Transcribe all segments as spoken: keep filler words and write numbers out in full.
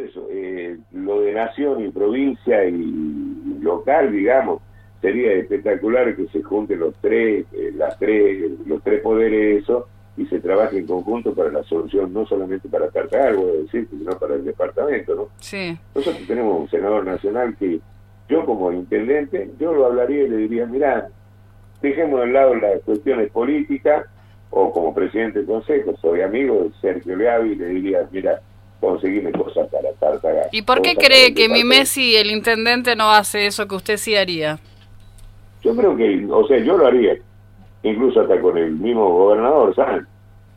eso, eh, lo de nación y provincia y local, digamos, sería espectacular que se junten los tres, eh, las tres, los tres poderes, eso, y se trabaje en conjunto para la solución, no solamente para Tartagal, voy a decir, sino para el departamento, ¿no? Sí. Nosotros tenemos un senador nacional que yo como intendente, yo lo hablaría y le diría, mirá, dejemos de lado las cuestiones políticas, o como presidente del consejo, soy amigo de Sergio Leavi, y le diría, mira, conseguirme cosas para Tartagal. ¿Y por qué cree que mi Messi, el intendente, no hace eso que usted sí haría? Yo creo que, o sea, yo lo haría, incluso hasta con el mismo gobernador, ¿saben?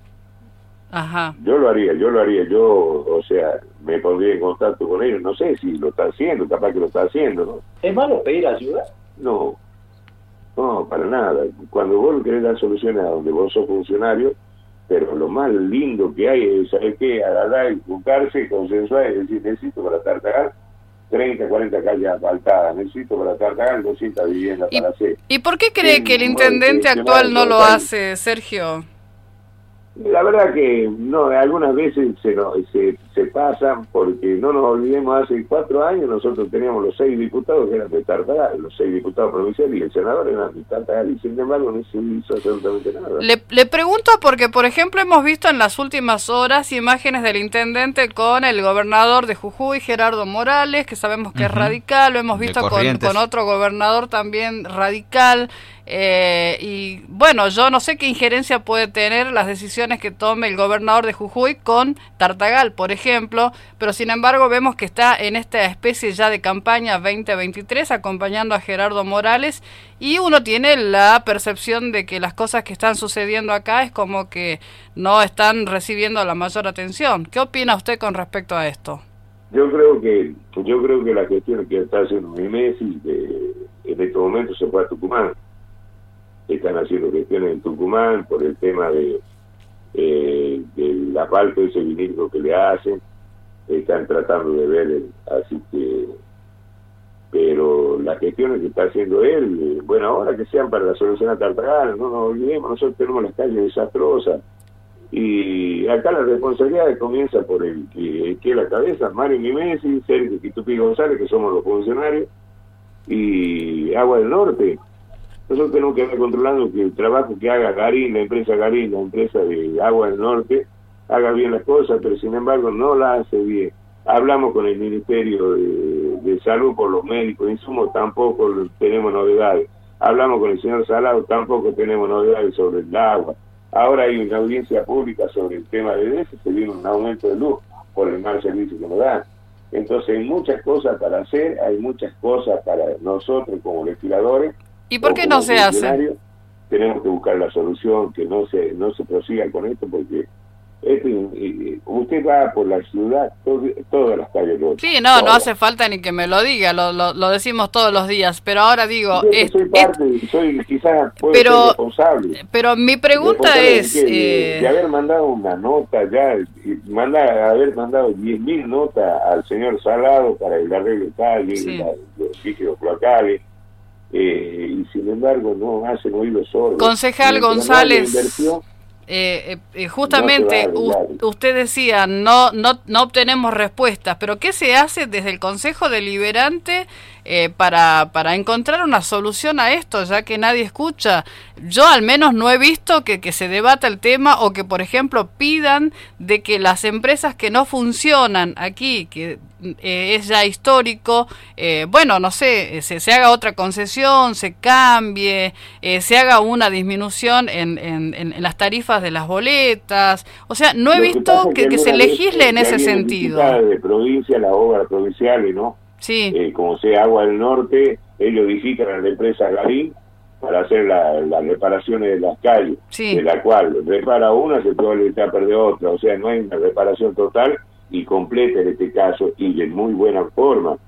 Ajá. Yo lo haría, yo lo haría, yo, o sea, me pondría en contacto con ellos, no sé si lo está haciendo, capaz que lo está haciendo, ¿no? ¿Es malo pedir ayuda? No, no, para nada. Cuando vos querés dar soluciones a donde vos sos funcionario, pero lo más lindo que hay es, ¿sabes qué? Agarrar y juntarse, consensuar y decir, necesito para Tartagal treinta, cuarenta calles asfaltadas, necesito para Tartagal doscientas viviendas ¿Y, para hacer. ¿Y por qué cree Sí, que el intendente bueno, actual no lo tal. hace, Sergio? La verdad que no, algunas veces se, no, se, se pasan, porque no nos olvidemos, hace cuatro años nosotros teníamos los seis diputados que eran de Tartagal, los seis diputados provinciales, y el senador eran de Tartagal, y sin embargo no se hizo absolutamente nada. Le, le pregunto porque, por ejemplo, hemos visto en las últimas horas imágenes del intendente con el gobernador de Jujuy, Gerardo Morales, que sabemos que uh-huh. es radical, lo hemos visto con, con otro gobernador también radical, eh, y bueno, yo no sé qué injerencia puede tener las decisiones que tome el gobernador de Jujuy con Tartagal, por ejemplo, pero sin embargo vemos que está en esta especie ya de campaña veinte veintitrés acompañando a Gerardo Morales, y uno tiene la percepción de que las cosas que están sucediendo acá es como que no están recibiendo la mayor atención. ¿Qué opina usted con respecto a esto? Yo creo que yo creo que la cuestión que está haciendo mi Messi de, en este momento se fue a Tucumán. Están haciendo cuestiones en Tucumán por el tema de eh, del asfalto ese vinílico que le hacen, están tratando de ver el, así que pero las cuestiones que está haciendo él, eh, bueno, ahora que sean para la solución a Tartagal, no nos olvidemos, nosotros tenemos las calles desastrosas, y acá la responsabilidad comienza por el que, que la cabeza, Mario Messi, Sergio Quitupi González, que somos los funcionarios, y Agua del Norte. Nosotros tenemos que estar controlando que el trabajo que haga Garín, la empresa Garín, la empresa de Agua del Norte, haga bien las cosas, pero sin embargo no la hace bien. Hablamos con el Ministerio de, de Salud por los médicos, insumos, tampoco tenemos novedades. Hablamos con el señor Salado, tampoco tenemos novedades sobre el agua. Ahora hay una audiencia pública sobre el tema de D E S, se viene un aumento de luz por el mal servicio que nos dan. Entonces hay muchas cosas para hacer, hay muchas cosas para nosotros como legisladores. ¿Y por qué no se hace? Tenemos que buscar la solución, que no se no se prosiga con esto, porque esto, eh, usted va por la ciudad, todo, todas las calles. Sí, no, todas. No hace falta ni que me lo diga, lo, lo, lo decimos todos los días, pero ahora digo... Yo es, soy parte, es, soy quizás puedo pero, ser responsable. Pero mi pregunta responsable es... De, que, eh... de haber mandado una nota ya, mandar, haber mandado diez mil notas al señor Salado para el arreglo de calles, sí. la, los líquidos cloacales, eh, y sin embargo no hacen oídos sordos. Concejal González... Eh, eh, justamente no u, usted decía no no no obtenemos respuestas, pero ¿qué se hace desde el Consejo Deliberante eh, para para encontrar una solución a esto, ya que nadie escucha? Yo al menos no he visto que, que se debata el tema, o que por ejemplo pidan de que las empresas que no funcionan aquí, que eh, es ya histórico, eh, bueno, no sé, se, se haga otra concesión, se cambie, eh, se haga una disminución en, en, en las tarifas de las boletas. O sea, no he visto que, que, que se legisle en ese sentido. De provincia, las obras provinciales, ¿no? Sí. Eh, como sea Agua del Norte, ellos visitan a la empresa Garín para hacer las la reparaciones de las calles, sí. de la cual repara una, se puede echar a perder otra. O sea, no hay una reparación total y completa en este caso, y de muy buena forma.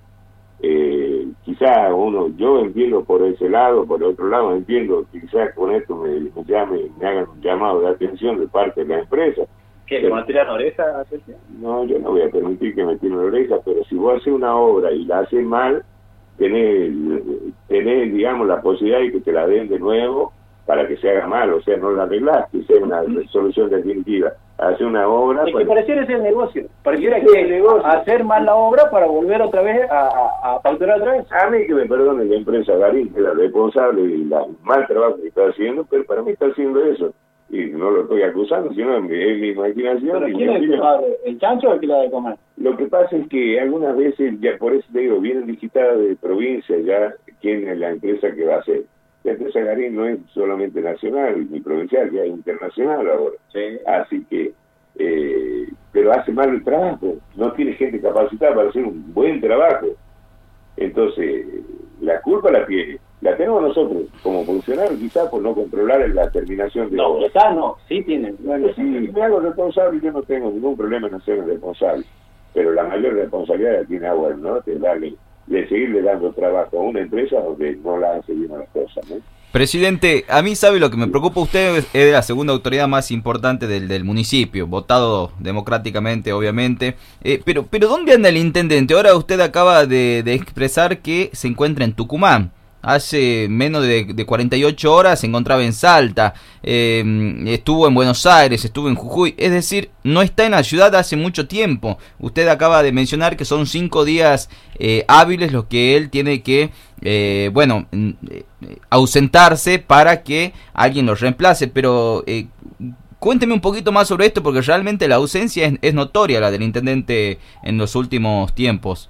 Eh, quizás uno, yo entiendo por ese lado, por el otro lado entiendo, quizás con esto me, me llame, me hagan un llamado de atención de parte de la empresa. ¿Qué, le van a tirar la oreja? No, yo no voy a permitir que me tiren la oreja, pero si vos haces una obra y la haces mal, tenés, tenés, digamos, la posibilidad de que te la den de nuevo para que se haga mal, o sea, no la arreglás, que sea una solución definitiva. hacer una obra. Es que pareciera ser el negocio, pareciera que el negocio. hacer mal la obra para volver otra vez a, a, a facturar otra vez. A mí que me perdone la empresa Garín, que es la responsable y el mal trabajo que está haciendo, pero para mí está haciendo eso. Y no lo estoy acusando, sino es mi, es mi imaginación. ¿Pero y quién es el culpable? ¿El chancho o el que la de comer? Lo que pasa es que algunas veces, ya por eso te digo, vienen digitadas de provincia ya quién es la empresa que va a hacer. La empresa Garín no es solamente nacional ni provincial, ya es internacional ahora. Sí. Así que, eh, pero hace mal el trabajo, no tiene gente capacitada para hacer un buen trabajo. Entonces, la culpa la tiene. La tenemos nosotros como funcionarios, quizás por no controlar la terminación de no, obra. quizás no, sí tienen. Bueno, sí, me hago responsable y yo no tengo ningún problema en hacerme responsable. Pero la mayor responsabilidad la tiene Agua del Norte, darle, de seguirle dando trabajo a una empresa donde no la hace bien las cosas, ¿no? Presidente, a mí sabe lo que me preocupa, usted es la segunda autoridad más importante del, del municipio, votado democráticamente, obviamente, eh, pero pero ¿dónde anda el intendente? Ahora usted acaba de, de expresar que se encuentra en Tucumán. Hace menos de, de cuarenta y ocho horas se encontraba en Salta, eh, estuvo en Buenos Aires, estuvo en Jujuy, es decir, no está en la ciudad hace mucho tiempo. Usted acaba de mencionar que son cinco días eh, hábiles los que él tiene que, eh, bueno, eh, ausentarse para que alguien lo reemplace, pero eh, cuénteme un poquito más sobre esto porque realmente la ausencia es, es notoria, la del intendente en los últimos tiempos.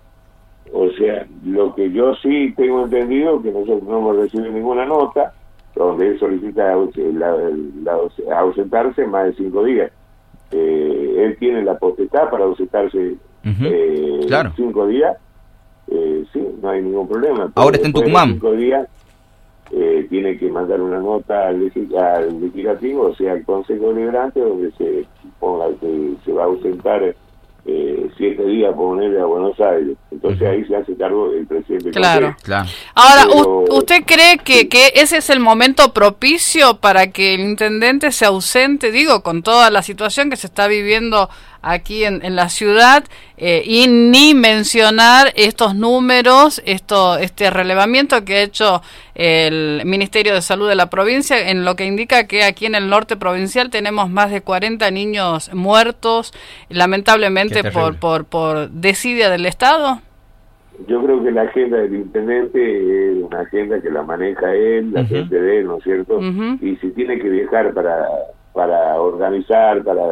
O sea, lo que yo sí tengo entendido, que nosotros no hemos recibido ninguna nota, donde él solicita la, la, ausentarse más de cinco días. Eh, él tiene la potestad para ausentarse uh-huh. eh, claro. cinco días. Eh, sí, no hay ningún problema. Ahora está en Tucumán. Cinco días eh, tiene que mandar una nota al, al legislativo, o sea, al Consejo Deliberante, donde se ponga que se va a ausentar Eh, siete días por ponerle a Buenos Aires. Entonces ahí se hace cargo el presidente. Claro, claro. Ahora, Pero... ¿usted cree que, que ese es el momento propicio para que el intendente se ausente, digo, con toda la situación que se está viviendo aquí en, en la ciudad, eh, y ni mencionar estos números, esto, este relevamiento que ha hecho el Ministerio de Salud de la provincia, en lo que indica que aquí en el norte provincial tenemos más de cuarenta niños muertos, lamentablemente por, por, por desidia del Estado? Yo creo que la agenda del intendente es una agenda que la maneja él, la uh-huh. gente de él, ¿no es cierto? Uh-huh. Y si tiene que viajar para, para organizar, para...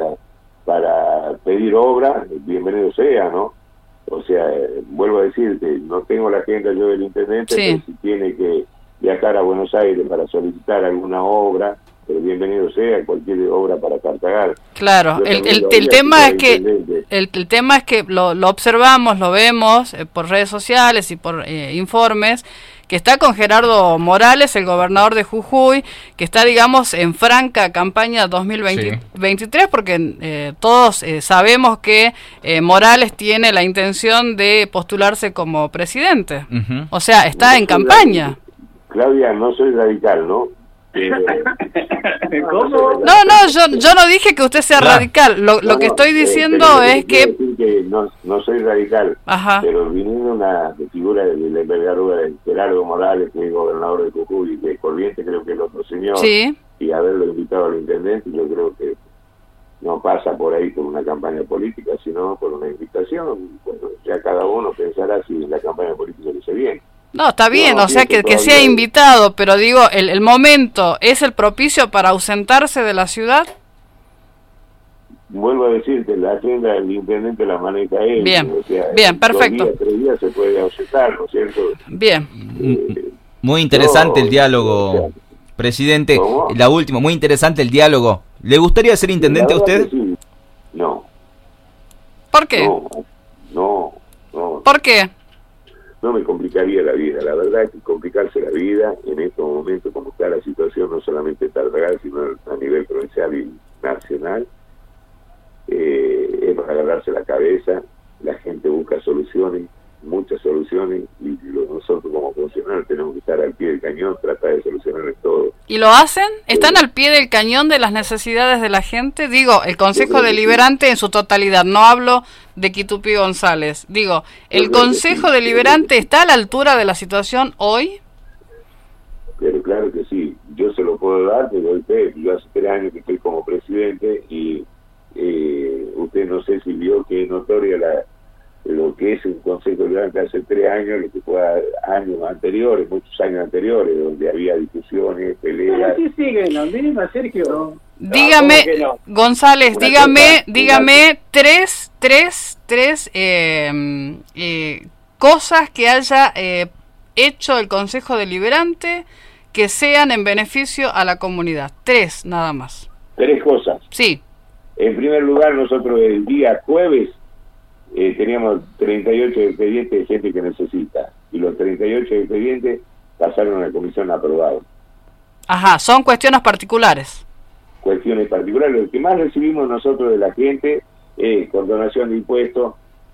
para pedir obra, bienvenido sea, ¿no? O sea, vuelvo a decirte, no tengo la agenda yo del intendente, sí. pero si tiene que viajar a Buenos Aires para solicitar alguna obra, pero bienvenido sea cualquier obra para Tartagal. Claro, el, el, el tema es que el, el tema es que lo, lo observamos, lo vemos eh, por redes sociales y por eh, informes, que está con Gerardo Morales, el gobernador de Jujuy, que está, digamos, en franca campaña dos mil veintitrés, sí. porque eh, todos eh, sabemos que eh, Morales tiene la intención de postularse como presidente. Uh-huh. O sea, está no en campaña. Radical. Claudia, no soy radical, ¿no? Eh, ¿Cómo? No, no, yo, yo no dije que usted sea claro. radical. Lo, lo no, que estoy diciendo eh, es que... que no, no soy radical, Ajá. pero viniendo una figura de la envergadura de Gerardo Morales, que es gobernador de Jujuy, y de Corrientes creo que el otro señor, sí. y haberlo invitado al intendente, yo creo que no pasa por ahí por una campaña política, sino por una invitación. Bueno, ya cada uno pensará si la campaña política le hace bien. No, está bien, no, o sea, que, que sea invitado, pero digo, el, el momento, ¿es el propicio para ausentarse de la ciudad? Vuelvo a decirte, la agenda del intendente la maneja él. Bien, o sea, bien, perfecto. Dos días, tres días se puede ausentar, ¿no es cierto? Bien. Eh, muy interesante no, el diálogo, o sea, presidente. ¿Cómo? La última, muy interesante el diálogo. ¿Le gustaría ser intendente a usted? Sí. No. ¿Por qué? No, no, no. ¿Por qué? No me complicaría la vida, la verdad es que complicarse la vida en estos momentos como está la situación, no solamente en Tartagal, sino a nivel provincial y nacional, eh, es para agarrarse la cabeza. La gente busca soluciones, muchas soluciones, y nosotros como funcionarios tenemos que estar al pie del cañón, tratar de solucionar todo. ¿Y lo hacen? ¿Están al pie del cañón de las necesidades de la gente? Digo, el Consejo Deliberante en su totalidad, no hablo de Quitupí González, digo, ¿el Consejo Deliberante está a la altura de la situación hoy? Pero claro que sí, yo se lo puedo dar, te doy fe, yo hace tres años que estoy como presidente y eh, usted no sé si vio que es notoria la, lo que es un Consejo Deliberante hace tres años, lo que fue años anteriores, muchos años anteriores, donde había discusiones, peleas. Pero sí siguen la misma, Sergio. Dígame, no, no? González, Una dígame, cosa, dígame una... tres, tres, tres eh, eh, cosas que haya eh, hecho el Consejo Deliberante que sean en beneficio a la comunidad. Tres, nada más. Tres cosas. Sí. En primer lugar, nosotros el día jueves eh, teníamos treinta y ocho expedientes de gente que necesita, y los treinta y ocho expedientes pasaron a la comisión aprobada. Ajá, son cuestiones particulares. Cuestiones particulares. Lo que más recibimos nosotros de la gente es condonación de impuestos.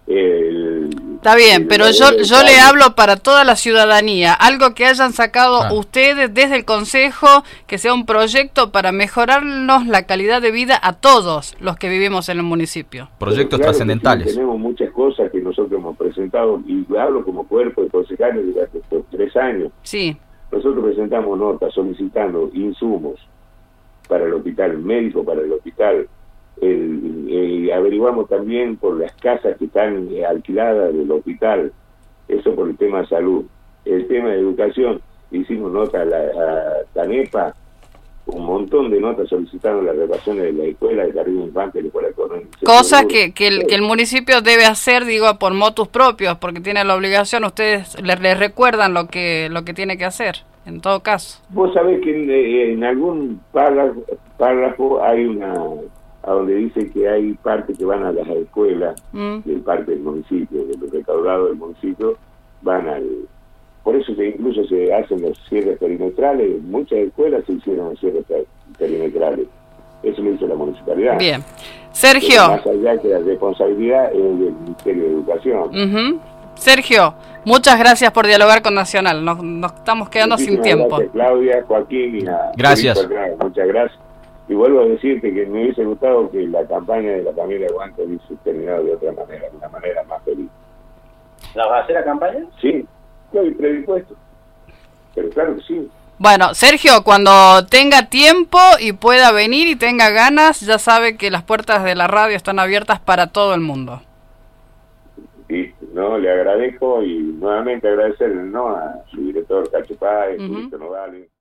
El, Está bien, el, pero el, yo el, yo le hablo para toda la ciudadanía, algo que hayan sacado ah. ustedes desde el Consejo, que sea un proyecto para mejorarnos la calidad de vida a todos los que vivimos en el municipio. Proyectos claro trascendentales. Sí, tenemos muchas cosas que nosotros hemos presentado, y hablo como cuerpo de concejales durante estos tres años. Sí. Nosotros presentamos notas solicitando insumos para el hospital, médico para el hospital. El, el, averiguamos también por las casas que están eh, alquiladas del hospital, eso por el tema de salud. El tema de educación, hicimos nota a la a TANEPA, un montón de notas solicitando las reparaciones de la escuela, de jardín infante, de escuela económica. Cosas que, que, el, que el municipio debe hacer, digo, por motus propios, porque tiene la obligación, ustedes les, les recuerdan lo que lo que tiene que hacer, en todo caso. Vos sabés que en, en algún párrafo, párrafo hay una... a donde dice que hay partes que van a las escuelas, mm. del parte del municipio, de lo recaudado del municipio, van al... Por eso que incluso se hacen los cierres perimetrales, muchas escuelas se hicieron los cierres perimetrales. Eso lo hizo la municipalidad. Bien. Sergio. Pero más allá que la responsabilidad es del Ministerio de Educación. Uh-huh. Sergio, muchas gracias por dialogar con Nacional. Nos, nos estamos quedando Muchísimas sin tiempo. Gracias, Claudia, Joaquín y a... Gracias. Felipe, muchas gracias. Y vuelvo a decirte que me hubiese gustado que la campaña de la familia Guanco hubiese terminado de otra manera, de una manera más feliz. ¿La va a hacer la campaña? Sí, estoy predispuesto. Pero claro que sí. Bueno, Sergio, cuando tenga tiempo y pueda venir y tenga ganas, ya sabe que las puertas de la radio están abiertas para todo el mundo. Y no, le agradezco y nuevamente agradecerle, ¿no?, a su director Cacho Páez, uh-huh. Nogales.